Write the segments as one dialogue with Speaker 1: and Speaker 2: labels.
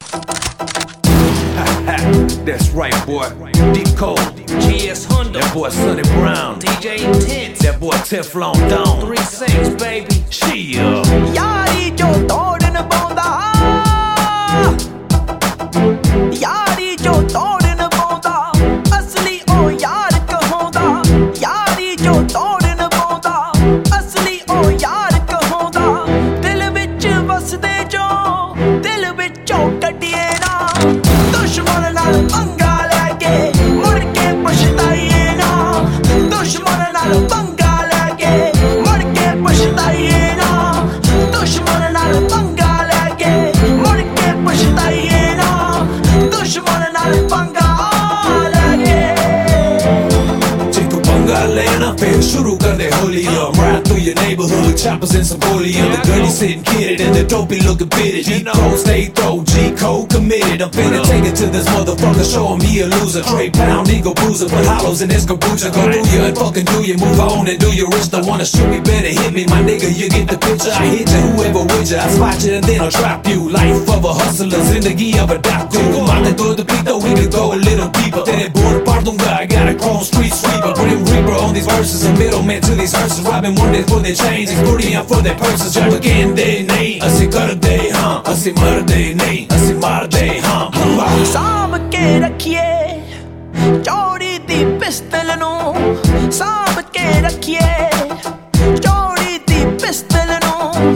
Speaker 1: That's right, boy. Deep Cold,
Speaker 2: GS Honda,
Speaker 1: that boy Sonny Brown,
Speaker 2: DJ Intense,
Speaker 1: that boy Teflon Don.
Speaker 2: 3-6, baby.
Speaker 1: Chia.
Speaker 3: यारी जो तोड़ न पाਉਂदा यारी जो तोड़ न पाਉਂदा असली ओ यार कहोंदा यारी जो तोड़ न पाਉਂदा असली ओ यार कहोंदा दिल विच वसदे जो दिल विचों कढिए ना दुश्मन नाल पंगा लैके मुड़ के पछताइए ना दुश्मन नाल पंगा लैके मुड़ के पछताइए ना दुश्मन नाल पंगा लैके मुड़ के पछताइए ना दुश्मन नाल पंगा लैके
Speaker 1: Chico Bunga Atlanta, फिर शुरू कर दे Holi. Ride through your neighborhood, choppers in some folium. The dirty sitting kitted and the dopey looking fitted. G-Code stay throw, G-Code committed. I'm finna take it to this motherfucker, show him he a loser. Trey Pound, ego bruiser, put hollows in his caboose. Go through you and fucking do you, move on and do your wrist. Don't wanna shoot me, better hit me, my nigga, you get the picture. I hit you, whoever with you, I spot you and then I'll trap you. Life of a hustler, zindagi of a doctor. Mate to the beat though, we could go a little deeper. Tere board apart dunga, I got a chrome street sweeper. Grim Reaper on these verses, a middleman to these hearses. Robbing one day for their chains, exporting out for their purses. Jab again, they nahi, assi kar de, huh? Assi mar de, nahi, assi mar de, huh?
Speaker 3: साम के रखिए चौड़ी दी पिस्तल नू साम के रखिए चौड़ी दी पिस्तल नू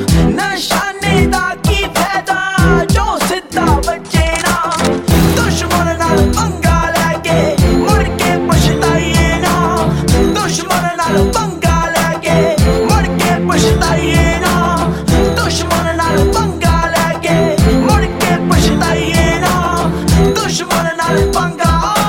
Speaker 3: निशाने दा की फायदा जो सिद्धा बचे ना दुश्मन नाल पंगा लैके मुड़ के पछताइए ना दुश्मन नाल पंगा लैके मुड़ के पछताइए ना दुश्मन नाल पंगा लैके मुड़ के पछताइए ना दुश्मन नाल पंगा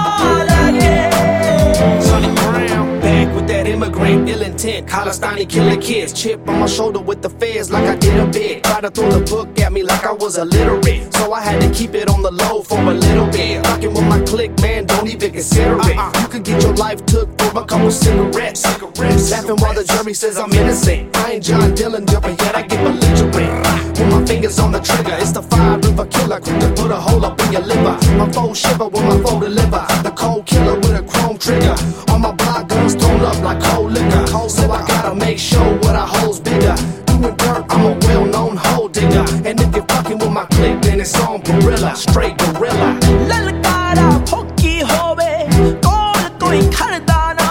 Speaker 3: लैके
Speaker 2: Sonny Brown, back with that immigrant, ill intent. Khalistani killing kids, chip on my shoulder with the feds like I did a bit. Try to throw the book at me like I was illiterate, so I had to keep it on the low for a little bit. Rocking with my clique, man, don't even consider it. You could get your life took for a couple cigarettes. Laughing while the jury says I'm innocent. I ain't John Dillon jumping yet, I get belligerent. With my fingers on the trigger, it's the 5 River Killer. Quick to put a hole up in your liver. My foe shiver when my foe deliver. The cold killer with a chrome trigger. All my block guns thrown up like cold liquor. So I gotta make sure what I hold's bigger. Doing dirt, I'm a well-known hole digger. And if you're fucking with my clique, then it's on gorilla, straight gorilla.
Speaker 3: ललकारा भोकी होवे कोल कोई खड़दा ना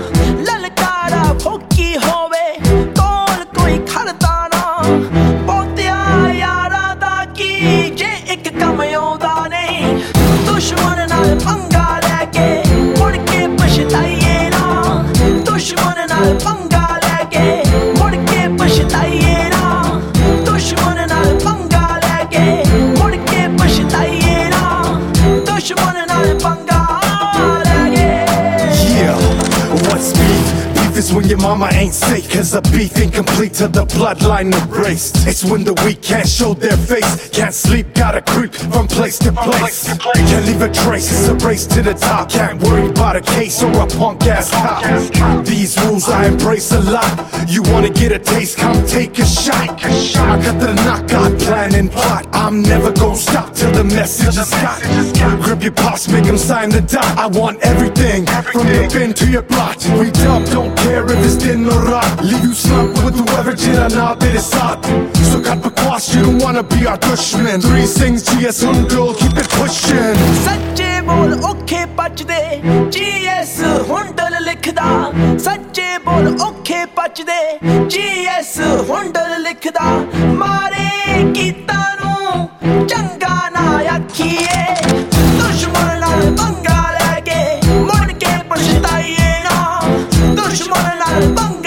Speaker 3: ललकारा भोकी होवे कोल कोई खड़दा ना पोतिया यारा दा की जे एक कम आउंदा नहीं दुश्मन नाल पंगा लैके मुड़ के पछताइए ना दुश्मन नाल पंगा लैके मुड़ के पछताइए ना दुश्मन नाल पंगा लैके मुड़ के पछताइए ना दुश्मन नाल पंगा लैके
Speaker 4: Yeah, what's beef? Beef is when your mama ain't safe, cause a beef incomplete till the bloodline erased. It's when the weak can't show their face, can't sleep, gotta creep from place to place. Can't leave a trace, it's a race to the top. Can't worry about a case or a punk ass cop. These rules I embrace a lot. You wanna get a taste, come take a shot. I got the knockout plan and plot. I'm never gonna stop till the message is got. Grip your pops, make them sign the dot. I want everything, from the bin to your plot. We don't care if it's din or rat. Leave you slumped with whoever jira na tere saath. So cut bakwas, you don't wanna be our dushman. 3 things, GS Hundal, keep it pushing.
Speaker 3: सच्चे बोल औखे पचदे GS हुंडल लिखदा सच्चे बोल औखे पचदे GS हुंडल लिखदा मारे कीता नू चंगा ना आखिए दुश्मन नाल पंगा लैके मुड़ के पछताइए ना दुश्मन नाल पंगा